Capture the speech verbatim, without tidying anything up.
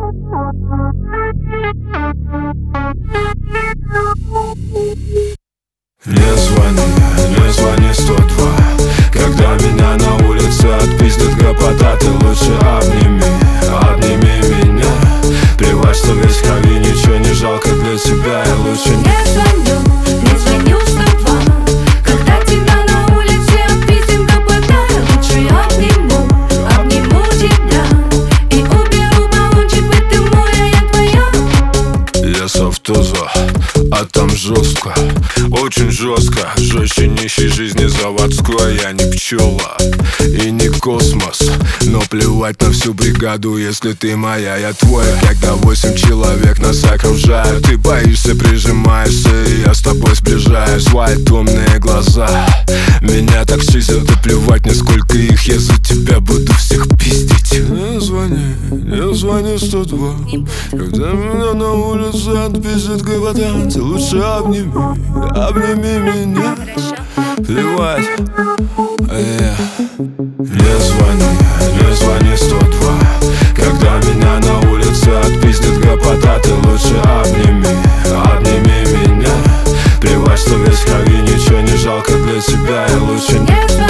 Не звони, не звони сто два. Когда меня на улице отпиздит гопота, ты лучше обними, обними меня. Плевать, что весь в крови, ничего не жалко для тебя. И лучше не Не звоню, не звоню сто два. Когда тебя на улице отпиздит гопота, лучше обниму, обниму тебя и уберу баллончик в этом море, я твоя. Я совтуза, а там жестко, очень жестко, жестче нищей жизни заводской. Я не пчела и не космос, но плевать на всю бригаду, если ты моя, я твой. Когда восемь человек нас окружают, ты боишься, прижимаешься, и я с тобой сближаюсь. White умные глаза меня так чистят, и плевать, насколько их, я за тебя буду всех пиздить. Не звони, не звони сто два. Когда меня на улице отпиздит гопота, ты лучше обними, обними меня. Плевать, yeah. Не звони, не звони сто два. Когда меня на улице отпиздит гопота, ты лучше обними, обними меня. Плевать, что весь в крови, ничего не жалко для тебя. И лучше Не звони.